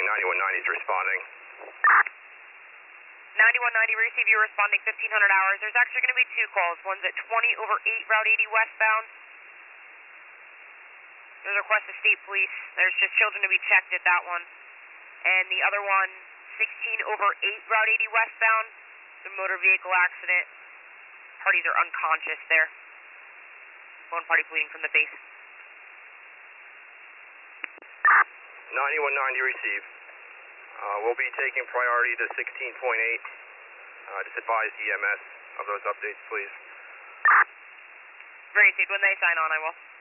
morning, 9190 is responding. 9190, receive you responding 1500 hours. There's actually going to be two calls. One's at 20/8, Route 80 westbound. There's a request to state police. There's just children to be checked at that one. And the other one, 16/8, Route 80 westbound. It's a motor vehicle accident. Parties are unconscious there. One party bleeding from the base. 9190 receive. We'll be taking priority to 16.8. Just advise EMS of those updates, please. Very soon. When they sign on, I will.